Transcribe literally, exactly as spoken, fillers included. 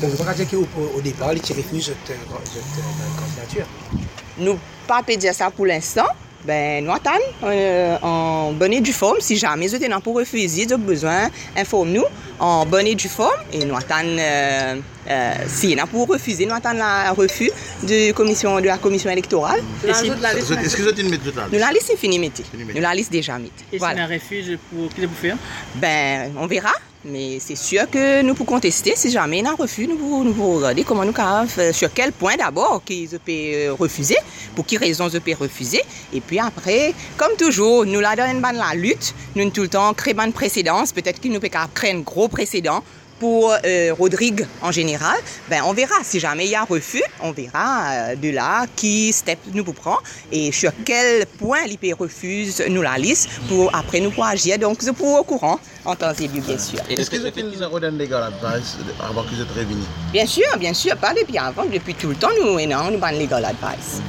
Donc, vous pouvez dire qu'au départ, les refusent cette candidature. Nous pas peut dire ça pour l'instant. Ben, nous attendons euh, en bonne et due forme. Si jamais vous êtes pour refuser, vous avez besoin, informe-nous en bonne et due forme. Et nous attendons, euh, euh, si nous pour refuser, nous attendons le refus de, commission, de la commission électorale. Est-ce que vous êtes une méthode là? Nous la liste est finie, mettez. Nous la liste déjà mise. Et voilà. si un refus, pour qui vous faire? Ben, on verra. Mais c'est sûr que nous pouvons contester. Si jamais il y a un refus, nous pouvons, nous pouvons regarder comment nous pouvons, sur quel point d'abord qu'ils peuvent refuser, pour quelles raisons ils peuvent refuser. Et puis après, comme toujours, nous la donnons la lutte, nous tout le temps créons une précédence. Peut-être qu'il nous peut créer un gros précédent pour euh, Rodrigue en général. Ben, on verra. Si jamais il y a un refus, on verra euh, de là qui step nous prend et sur quel point l'I P refuse nous la liste pour après nous pour agir. Donc, c'est pour au courant en temps et lieu, bien sûr. Est-ce que vous avez une legal advice avant que vous êtes revenu? Bien sûr, bien sûr. Pas depuis avant, depuis tout le temps, nous, nous, nous avons legal advice.